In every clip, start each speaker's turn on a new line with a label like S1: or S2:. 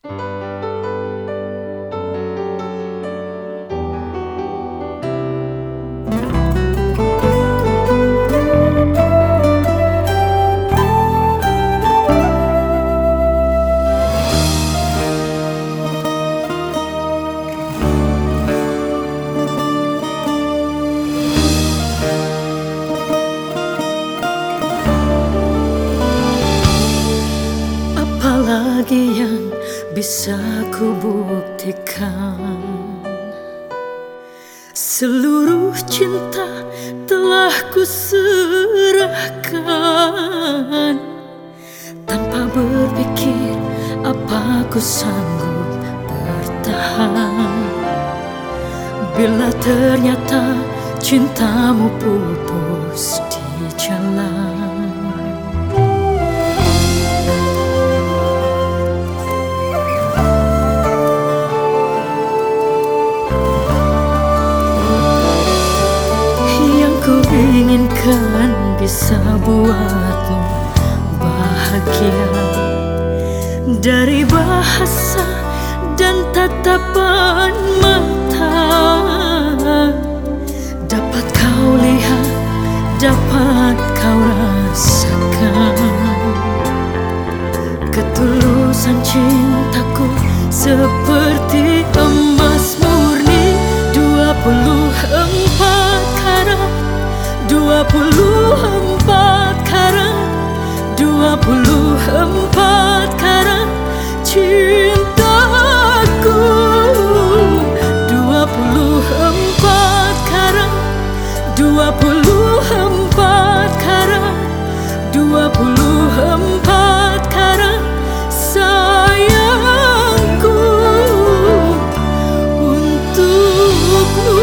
S1: Apalagi yang bisa ku buktikan? Seluruh cinta telah ku serahkan. Tanpa berpikir apa ku sanggup bertahan bila ternyata cintamu pupus di jalan. Inginkan bisa buatmu bahagia, dari bahasa dan tatapan mata dapat kau lihat, dapat kau rasakan ketulusan cintaku seperti emas murni. 24 karat, 24 karat, 24 karat cintaku. 24 karat, 24 karat, 24 karat sayangku untukmu.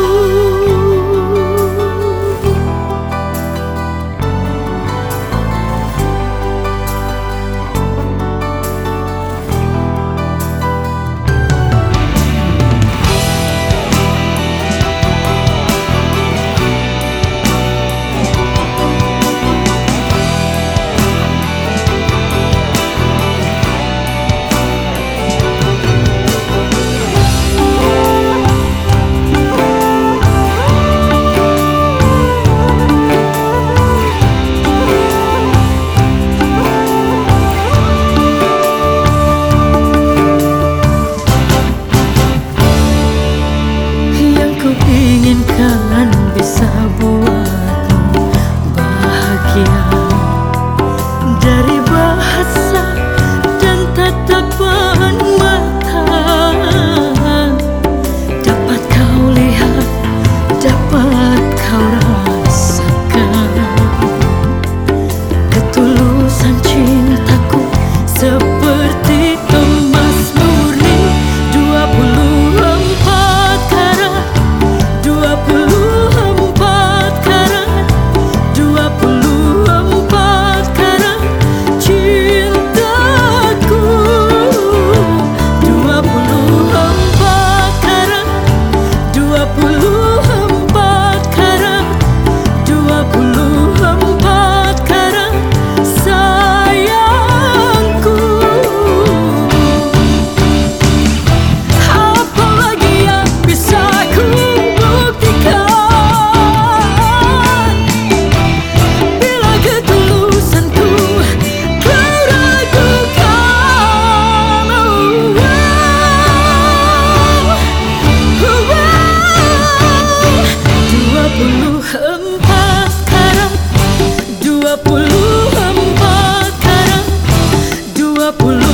S1: Inginkan bisa buatmu bahagia, dari bahasa dan tatapan mata dapat kau lihat, dapat kau rasakan ketulusan cintaku seperti emas murni. 24 karat, 24 karat, 24 karat cintaku. 24 karat, 24 karat, 24 karat sayangku. Apalagi yang bisa ku buktikan bila ketulusanku kau ragukan? 24 karat, 24 karat, 24